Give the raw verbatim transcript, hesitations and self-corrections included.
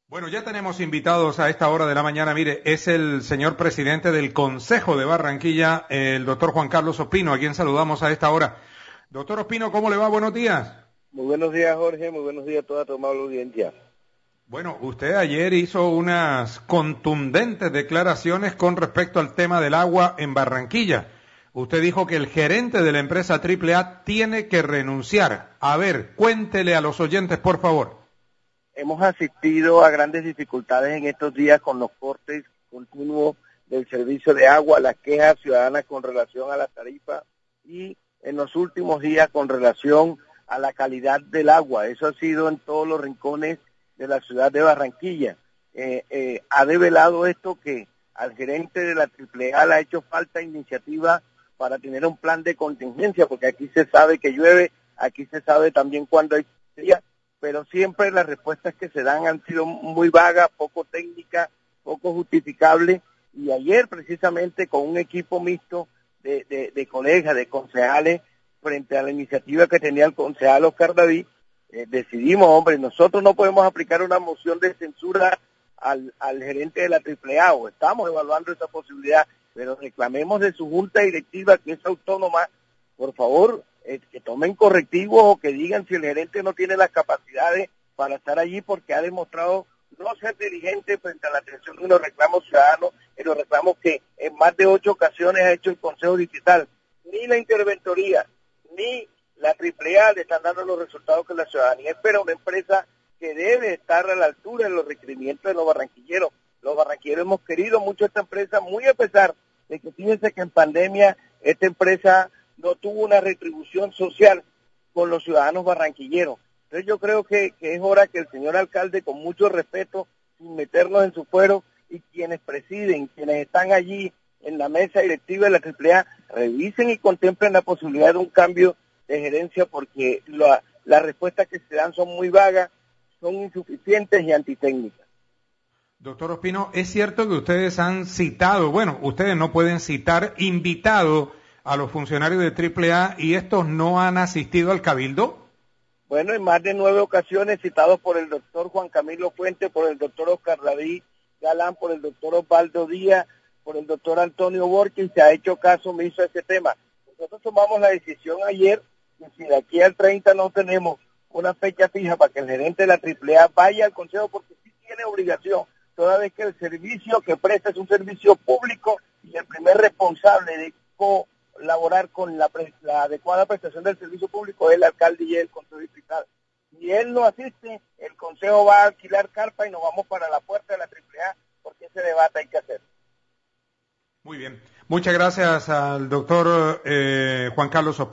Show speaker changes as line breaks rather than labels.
Bueno, ya tenemos invitados a esta hora de la mañana. Mire, es el señor presidente del Consejo de Barranquilla, el doctor Juan Carlos Ospino, a quien saludamos a esta hora. Doctor Ospino, ¿cómo le va? Buenos días.
Muy buenos días, Jorge. Muy buenos días a toda tu amable audiencia.
Bueno, usted ayer hizo unas contundentes declaraciones con respecto al tema del agua en Barranquilla. Usted dijo que el gerente de la empresa Triple A tiene que renunciar. A ver, cuéntele a los oyentes, por favor.
Hemos asistido a grandes dificultades en estos días con los cortes continuos del servicio de agua, las quejas ciudadanas con relación a la tarifa y en los últimos días con relación a la calidad del agua. Eso ha sido en todos los rincones de la ciudad de Barranquilla. Eh, eh, ha develado esto que al gerente de la Triple A le ha hecho falta iniciativa para tener un plan de contingencia, porque aquí se sabe que llueve, aquí se sabe también cuándo hay sequía, pero siempre las respuestas que se dan han sido muy vagas, poco técnicas, poco justificables, y ayer precisamente con un equipo mixto de, de, de colegas, de concejales, frente a la iniciativa que tenía el concejal Oscar David, eh, decidimos, hombre, nosotros no podemos aplicar una moción de censura al, al gerente de la Triple A, o estamos evaluando esa posibilidad, pero reclamemos de su junta directiva, que es autónoma, por favor, eh, que tomen correctivos o que digan si el gerente no tiene las capacidades para estar allí, porque ha demostrado no ser dirigente frente a la atención de los reclamos ciudadanos, y los reclamos que en más de ocho ocasiones ha hecho el Consejo Digital. Ni la interventoría, ni la Triple A le están dando los resultados que la ciudadanía espera, una empresa que debe estar a la altura de los requerimientos de los barranquilleros. Los barranquilleros hemos querido mucho esta empresa, muy a pesar de que fíjense que en pandemia esta empresa no tuvo una retribución social con los ciudadanos barranquilleros. Entonces yo creo que, que es hora que el señor alcalde, con mucho respeto, sin meternos en su fuero, y quienes presiden, quienes están allí en la mesa directiva de la Triple A, revisen y contemplen la posibilidad de un cambio de gerencia, porque la, las respuestas que se dan son muy vagas, son insuficientes y antitécnicas.
Doctor Ospino, ¿es cierto que ustedes han citado, bueno, ustedes no pueden citar, invitado a los funcionarios de Triple A y estos no han asistido al cabildo?
Bueno, en más de nueve ocasiones citados por el doctor Juan Camilo Fuente, por el doctor Oscar David Galán, por el doctor Osvaldo Díaz, por el doctor Antonio Borges, se ha hecho caso omiso a ese tema. Nosotros tomamos la decisión ayer que si de aquí al treinta no tenemos una fecha fija para que el gerente de la Triple A vaya al Consejo, porque sí tiene obligación, toda vez que el servicio que presta es un servicio público y el primer responsable de colaborar con la, pre la adecuada prestación del servicio público es el alcalde y el Consejo Distrital. Si él no asiste, el Consejo va a alquilar carpa y nos vamos para la puerta de la Triple A, porque ese debate hay que hacer.
Muy bien. Muchas gracias al doctor eh, Juan Carlos Ospino.